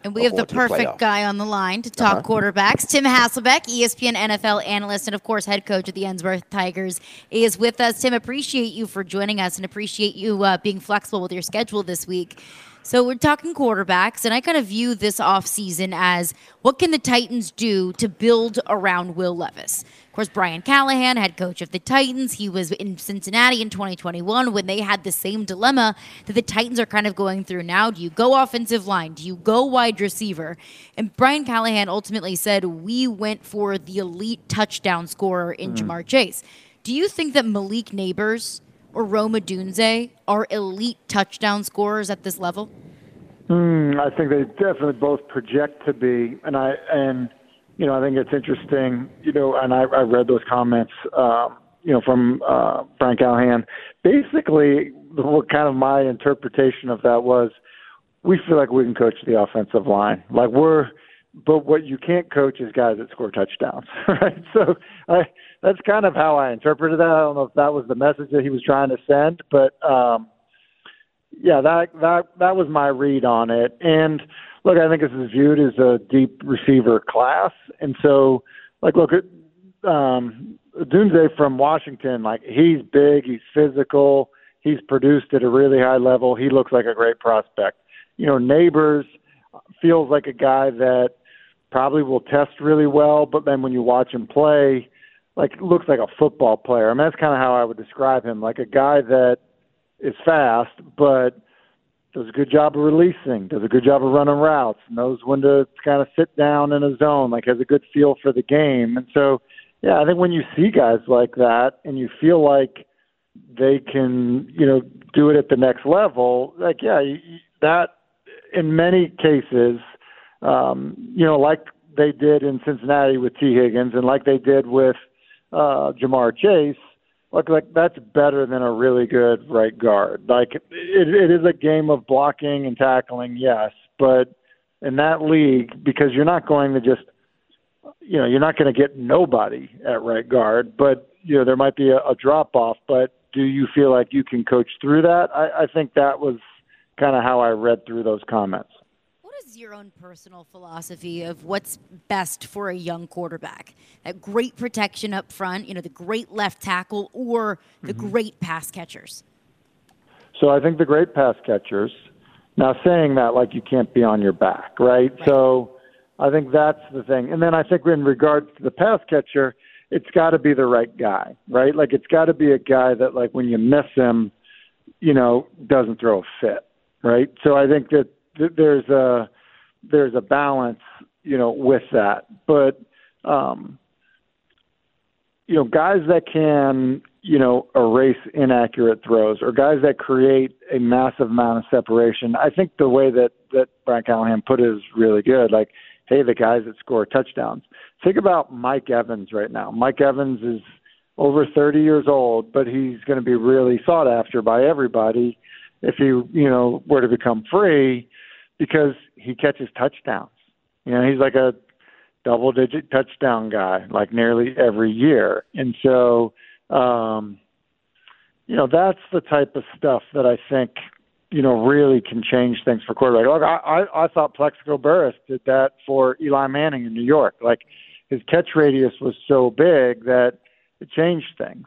And we have the perfect guy on the line to talk quarterbacks. Tim Hasselbeck, ESPN NFL analyst and, of course, head coach of the Ensworth Tigers, is with us. Tim, appreciate you for joining us and appreciate you being flexible with your schedule this week. So we're talking quarterbacks, and I kind of view this offseason as what can the Titans do to build around Will Levis? Of course, Brian Callahan, head coach of the Titans, he was in Cincinnati in 2021 when they had the same dilemma that the Titans are kind of going through now. Do you go offensive line? Do you go wide receiver? And Brian Callahan ultimately said, we went for the elite touchdown scorer in Ja'Marr Chase. Do you think that Malik Neighbors or Rome Odunze are elite touchdown scorers at this level? I think they definitely both project to be, and I think it's interesting, and I read those comments, from Brian Callahan. Basically, what kind of my interpretation of that was, we feel like we can coach the offensive line, but what you can't coach is guys that score touchdowns, right? So that's kind of how I interpreted that. I don't know if that was the message that he was trying to send, but that was my read on it. And look, I think this is viewed as a deep receiver class, and so look at Dunze from Washington. He's big, he's physical, he's produced at a really high level. He looks like a great prospect. Neighbors feels like a guy that probably will test really well, but then when you watch him play, looks like a football player. I mean, that's kind of how I would describe him, like a guy that is fast, but does a good job of releasing, does a good job of running routes, knows when to kind of sit down in a zone, has a good feel for the game. And so, I think when you see guys like that and you feel like they can, do it at the next level, that in many cases, like they did in Cincinnati with T. Higgins and like they did with Ja'Marr Chase, that's better than a really good right guard. It is a game of blocking and tackling, yes, but in that league, because you're not going to just, you're not going to get nobody at right guard, but, there might be a drop-off, but do you feel like you can coach through that? I think that was kind of how I read through those comments. Your own personal philosophy of what's best for a young quarterback? That great protection up front, the great left tackle, or the great pass catchers? So I think the great pass catchers. Now, saying that, you can't be on your back, right? So I think that's the thing. And then I think in regards to the pass catcher, it's got to be the right guy, right? It's got to be a guy that, when you miss him, doesn't throw a fit, right? So I think that there's a balance, with that. But, guys that can, erase inaccurate throws or guys that create a massive amount of separation, I think the way that Brian Callahan put it is really good. Hey, the guys that score touchdowns. Think about Mike Evans right now. Mike Evans is over 30 years old, but he's going to be really sought after by everybody if he, were to become free, because he catches touchdowns. He's like a double-digit touchdown guy, nearly every year. And so, that's the type of stuff that I think, really can change things for quarterback. Look, I thought Plexico Burress did that for Eli Manning in New York. His catch radius was so big that it changed things.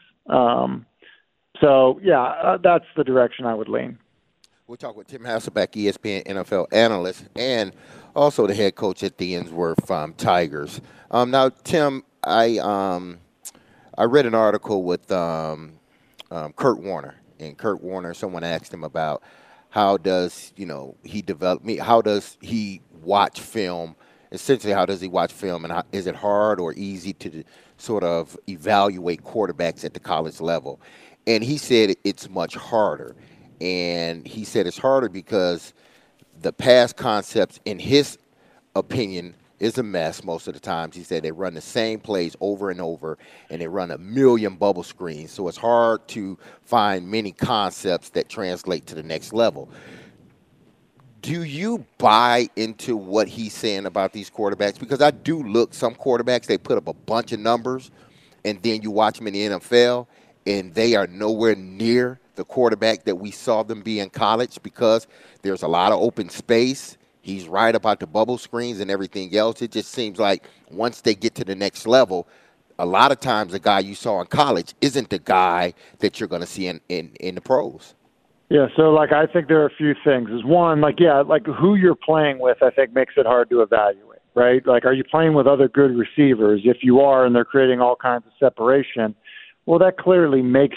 That's the direction I would lean. We'll talk with Tim Hasselbeck, ESPN NFL analyst, and also the head coach at the Ensworth Tigers. Now, Tim, I read an article with Kurt Warner, and Kurt Warner, someone asked him about how does how does he watch film? Essentially, how does he watch film, and is it hard or easy to sort of evaluate quarterbacks at the college level? And he said it's much harder. And he said it's harder because the pass concepts, in his opinion, is a mess most of the times. He said they run the same plays over and over, and they run a million bubble screens. So it's hard to find many concepts that translate to the next level. Do you buy into what he's saying about these quarterbacks? Because I do look, some quarterbacks, they put up a bunch of numbers, and then you watch them in the NFL, and they are nowhere near the quarterback that we saw them be in college because there's a lot of open space He's right about the bubble screens and everything else. It just seems like once they get to the next level, a lot of times the guy you saw in college isn't the guy that you're going to see in the pros. Yeah, so, like, I think there are a few things. Is one, like, yeah, like who you're playing with, I think makes it hard to evaluate, right? Like, are you playing with other good receivers? If you are and they're creating all kinds of separation, well, that clearly makes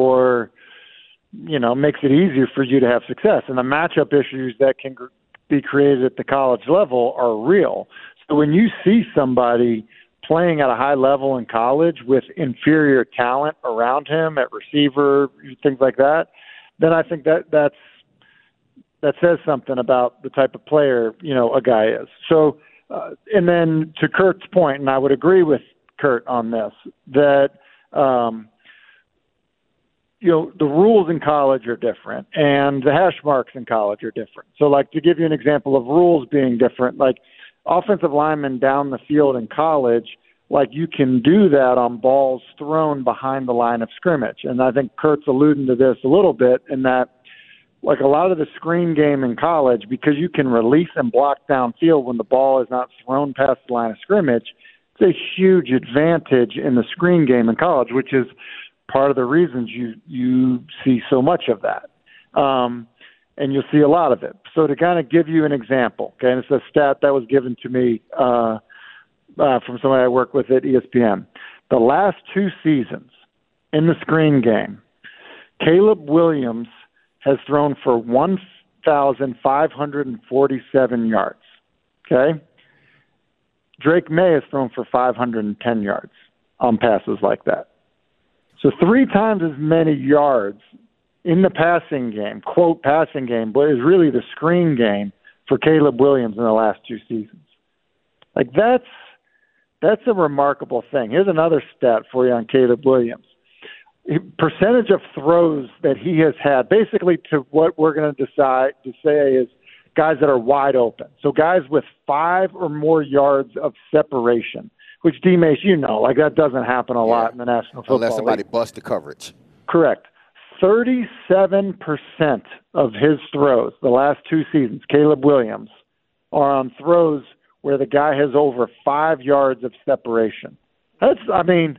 makes it easier for you to have success. And the matchup issues that can be created at the college level are real. So when you see somebody playing at a high level in college with inferior talent around him at receiver, things like that, then I think that says something about the type of player, a guy is. So, and then to Kurt's point, and I would agree with Kurt on this, that, the rules in college are different and the hash marks in college are different. So, like, to give you an example of rules being different, like offensive linemen down the field in college, like, you can do that on balls thrown behind the line of scrimmage. And I think Kurt's alluding to this a little bit in that, like, a lot of the screen game in college, because you can release and block downfield when the ball is not thrown past the line of scrimmage, it's a huge advantage in the screen game in college, which is part of the reasons you see so much of that. And you'll see a lot of it. So to kind of give you an example, okay, and it's a stat that was given to me from somebody I work with at ESPN. The last 2 seasons in the screen game, Caleb Williams has thrown for 1,547 yards. Okay? Drake May has thrown for 510 yards on passes like that. So 3 times as many yards in the passing game, quote passing game, but is really the screen game for Caleb Williams in the last 2 seasons. Like, that's a remarkable thing. Here's another stat for you on Caleb Williams. Percentage of throws that he has had, basically to what we're going to decide to say is guys that are wide open. So guys with 5 or more yards of separation, which D-Mace, like that doesn't happen a lot in the National Football League. Unless somebody busts the coverage. Correct. 37% of his throws the last 2 seasons, Caleb Williams, are on throws where the guy has over 5 yards of separation. That's over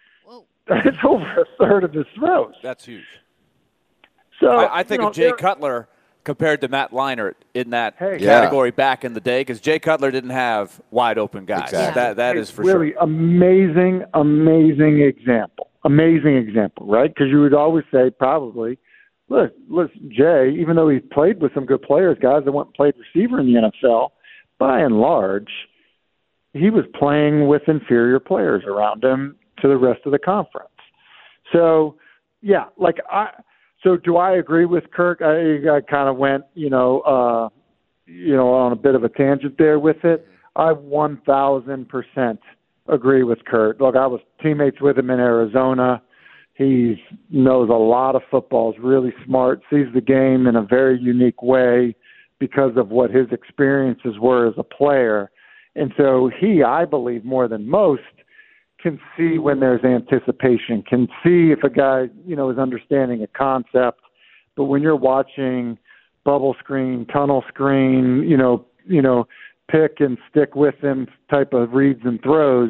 a third of his throws. That's huge. So I think of Jay Cutler compared to Matt Leinart in that category back in the day, because Jay Cutler didn't have wide open guys. Exactly. That is for really sure. Amazing example. Amazing example, right? Because you would always say probably, listen, Jay, even though he played with some good players, guys that went and played receiver in the NFL, by and large, he was playing with inferior players around him to the rest of the conference. So, yeah, so do I agree with Kirk? I kind of went, on a bit of a tangent there with it. I 1,000% agree with Kurt. Look, I was teammates with him in Arizona. He knows a lot of football, is really smart, sees the game in a very unique way because of what his experiences were as a player. And so he, I believe, more than most, can see when there's anticipation, can see if a guy, is understanding a concept. But when you're watching bubble screen, tunnel screen, pick and stick with him type of reads and throws,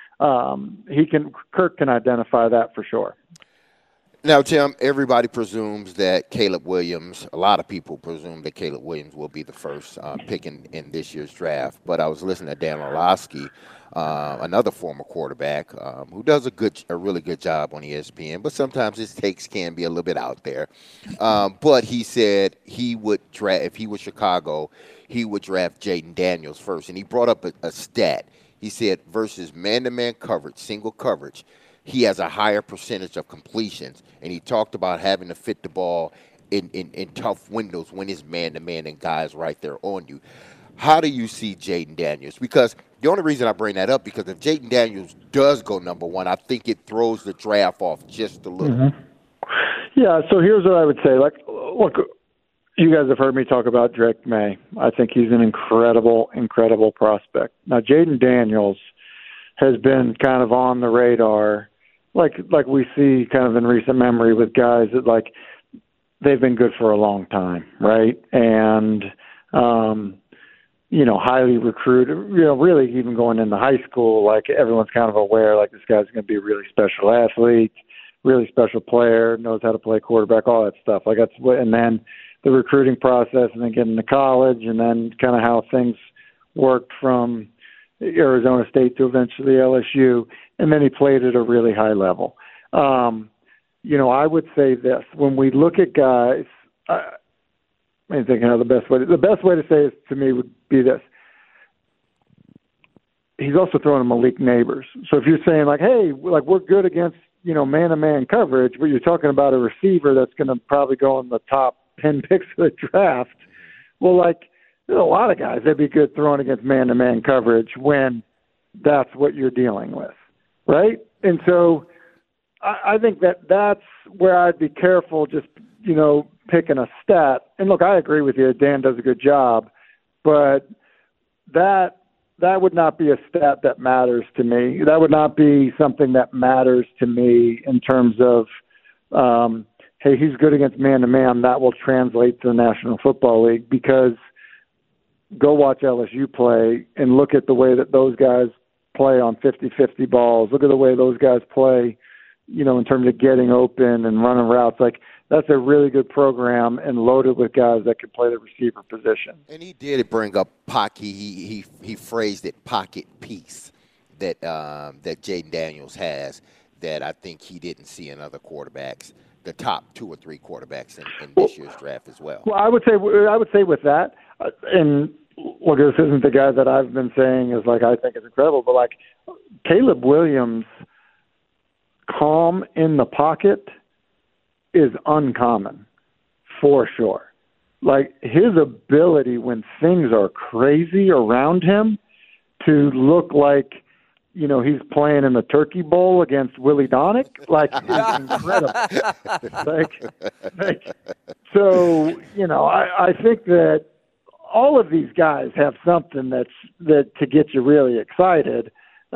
Kirk can identify that for sure. Now, Tim, everybody presumes that Caleb Williams, a lot of people presume that Caleb Williams will be the first pick in this year's draft. But I was listening to Dan Orlovsky, another former quarterback, who does a really good job on ESPN, but sometimes his takes can be a little bit out there. But he said he would draft, if he was Chicago, he would draft Jayden Daniels first. And he brought up a stat. He said versus man-to-man coverage, single coverage, he has a higher percentage of completions, and he talked about having to fit the ball in tough windows when it's man-to-man and guys right there on you. How do you see Jayden Daniels? Because the only reason I bring that up, because if Jayden Daniels does go number 1, I think it throws the draft off just a little. Mm-hmm. Yeah, so here's what I would say. Look, you guys have heard me talk about Drake May. I think he's an incredible, incredible prospect. Now, Jayden Daniels has been kind of on the radar, like we see kind of in recent memory with guys that they've been good for a long time, right? And highly recruited, really even going into high school, like everyone's kind of aware, like this guy's going to be a really special athlete, really special player, knows how to play quarterback, all that stuff. Like that's what, and then the recruiting process and then getting to college and then kind of how things worked from Arizona State to eventually LSU. And then he played at a really high level. I would say this, when we look at guys, I'm thinking of the best way to say it to me would be this. He's also throwing to Malik Neighbors. So if you're saying like, hey, like we're good against, man-to-man coverage, but you're talking about a receiver that's going to probably go in the top 10 picks of the draft. Well, like there's a lot of guys that'd be good throwing against man-to-man coverage when that's what you're dealing with, right? And so I think that's where I'd be careful just, picking a stat. And look, I agree with you. Dan does a good job, but that would not be a stat that matters to me. That would not be something that matters to me in terms of, hey, he's good against man-to-man. That will translate to the National Football League, because go watch LSU play and look at the way that those guys play on 50-50 balls. Look at the way those guys play, in terms of getting open and running routes. Like, that's a really good program and loaded with guys that can play the receiver position. And he did bring up pocket. He phrased it pocket piece that Jayden Daniels has that I think he didn't see in other quarterbacks, the top 2 or 3 quarterbacks in this year's draft as well. Well, I would say with that, and look, this isn't the guy that I've been saying is like I think is incredible, but like Caleb Williams, calm in the pocket is uncommon for sure. Like his ability when things are crazy around him to look like, he's playing in the Turkey Bowl against Willie Donick, like is incredible. So, I think that all of these guys have something that to get you really excited.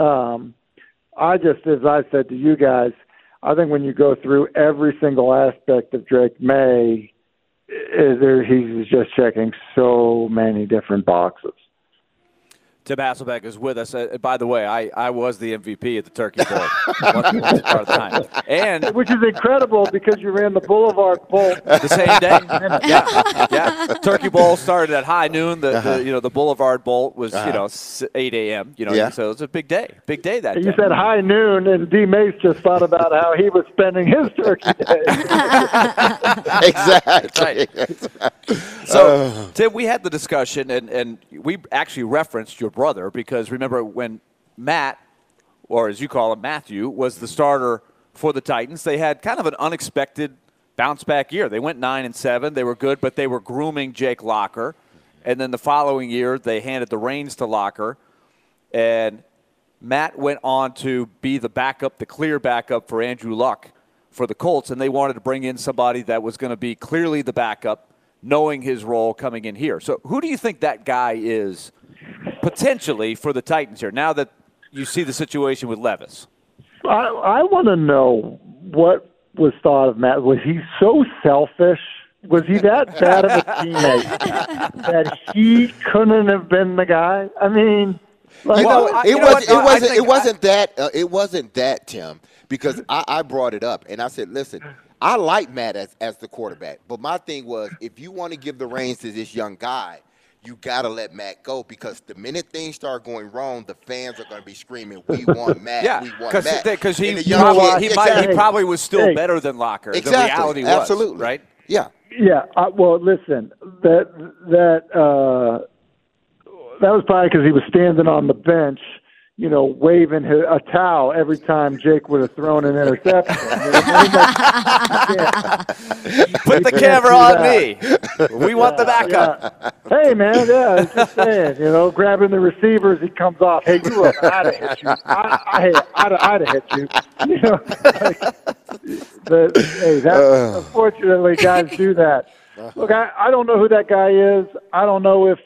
As I said to you guys, I think when you go through every single aspect of Drake May, he's just checking so many different boxes. Tim Hasselbeck is with us. By the way, I was the MVP at the Turkey Bowl once upon a time. And which is incredible because you ran the Boulevard Bowl the same day. Yeah. Turkey Bowl started at high noon. The Boulevard Bowl was 8 a.m. So it was a big day that day. You said high noon, and D. Mace just thought about how he was spending his turkey day. Exactly. Right. So Tim, we had the discussion, and we actually referenced your brother, because remember when Matt, or as you call him, Matthew, was the starter for the Titans, they had kind of an unexpected bounce-back year. They went 9-7. They were good, but they were grooming Jake Locker. And then the following year, they handed the reins to Locker. And Matt went on to be the backup, the clear backup for Andrew Luck for the Colts, and they wanted to bring in somebody that was going to be clearly the backup, knowing his role coming in here. So who do you think that guy is potentially for the Titans here, now that you see the situation with Levis? I want to know what was thought of Matt. Was he so selfish? Was he that bad of a teammate that he couldn't have been the guy? I mean, it wasn't that, Tim, because I brought it up and I said, listen, I like Matt as the quarterback, but my thing was, if you want to give the reins to this young guy, you got to let Matt go, because the minute things start going wrong, the fans are going to be screaming, we want Matt, we want Matt. Because he probably was still better than Locker. Exactly. The reality was, absolutely. Right? Yeah. Yeah. Well, listen, that was probably because he was standing on the bench, waving a towel every time Jake would have thrown an interception. Put the camera on me. We want the backup. Yeah. Hey, man, I was just saying, grabbing the receivers, he comes off. Hey, you up? I'd have hit you. I'd have hit you. Unfortunately, guys do that. Look, I don't know who that guy is. I don't know if,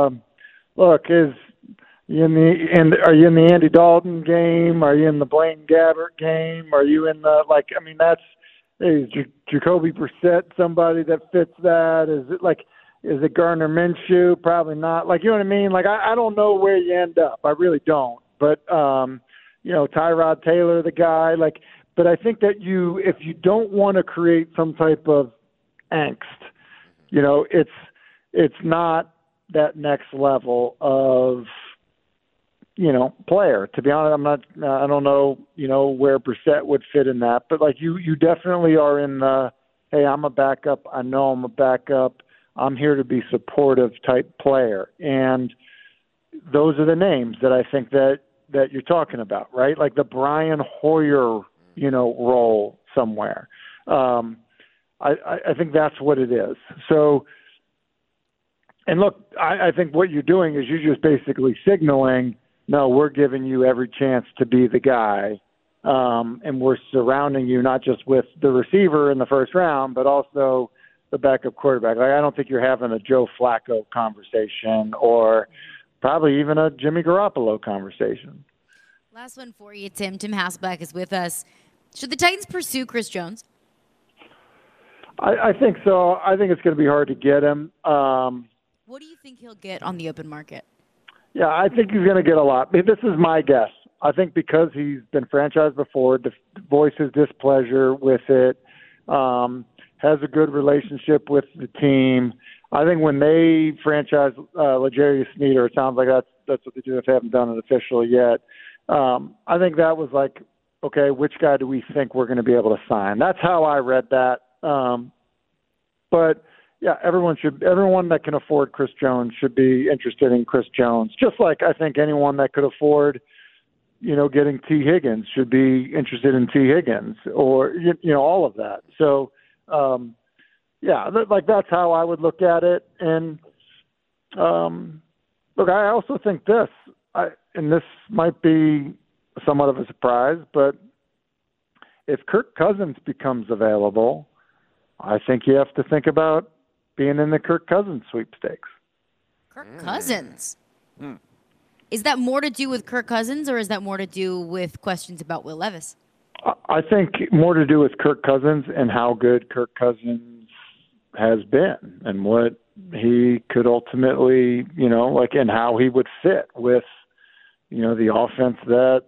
are you in the Andy Dalton game? Are you in the Blaine Gabbert game? Are you in the is Jacoby Brissett somebody that fits that? Is it Is it Gardner Minshew? Probably not. Like, you know what I mean? Like, I don't know where you end up. I really don't. But, you know, Tyrod Taylor, the guy, like, but I think that if you don't want to create some type of angst, you know, it's not that next level of, you know, player. To be honest, I don't know, you know, where Brissett would fit in that, but like you definitely are in the, hey, I'm a backup. I know I'm a backup. I'm here to be supportive type player. And those are the names that I think that you're talking about, right? Like the Brian Hoyer, you know, role somewhere. I think that's what it is. So, and look, I think what you're doing is you're just basically signaling, no, we're giving you every chance to be the guy. And we're surrounding you not just with the receiver in the first round, but also the backup quarterback. Like, I don't think you're having a Joe Flacco conversation or probably even a Jimmy Garoppolo conversation. Last one for you, Tim. Tim Hasselbeck is with us. Should the Titans pursue Chris Jones? I think so. I think it's going to be hard to get him. What do you think he'll get on the open market? Yeah, I think he's going to get a lot. This is my guess. I think because he's been franchised before, voices displeasure with it, has a good relationship with the team. I think when they franchise L'Jarius Sneed, it sounds like that's what they do if they haven't done it officially yet. I think that was like, okay, which guy do we think we're going to be able to sign? That's how I read that. But yeah, everyone that can afford Chris Jones should be interested in Chris Jones. Just like I think anyone that could afford, you know, getting T. Higgins should be interested in T. Higgins, or you know, all of that. So, yeah, like that's how I would look at it. And look, I also think this, and this might be somewhat of a surprise, but if Kirk Cousins becomes available, I think you have to think about being in the Kirk Cousins sweepstakes. Kirk Cousins? Is that more to do with Kirk Cousins, or is that more to do with questions about Will Levis? I think more to do with Kirk Cousins and how good Kirk Cousins has been and what he could ultimately, you know, like, and how he would fit with, you know, the offense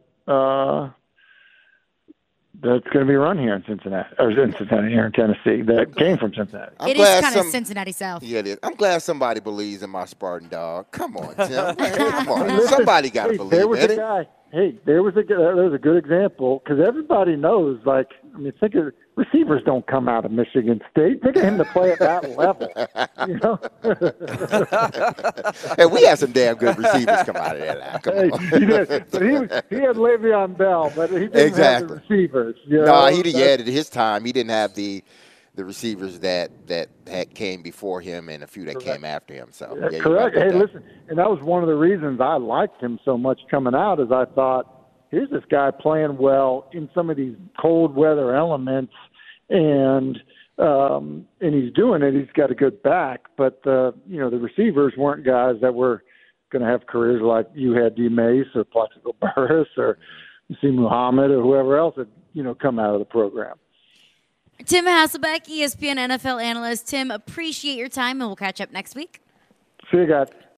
that's going to be run here in Cincinnati, here in Tennessee, that came from Cincinnati. It is kind of Cincinnati South. Yeah, it is. I'm glad somebody believes in my Spartan dog. Come on, Tim. Come on. Somebody got to believe there was in a it. guy. Hey, there was a good example because everybody knows. Like, I mean, think of receivers don't come out of Michigan State. Think of him to play at that level. You know. Hey, we had some damn good receivers come out of there. Now. Come on. He did. But he had Le'Veon Bell, but he didn't have the receivers. You know? No, he added his time. He didn't have the receivers that had came before him and a few that came after him. So yeah, correct. Hey, listen, and that was one of the reasons I liked him so much coming out, is I thought, here's this guy playing well in some of these cold weather elements, and he's doing it. He's got a good back, but the receivers weren't guys that were going to have careers like you had, D. Mace or Plaxico Burress or C. Muhammad or whoever else had come out of the program. Tim Hasselbeck, ESPN NFL analyst. Tim, appreciate your time, and we'll catch up next week. See you guys.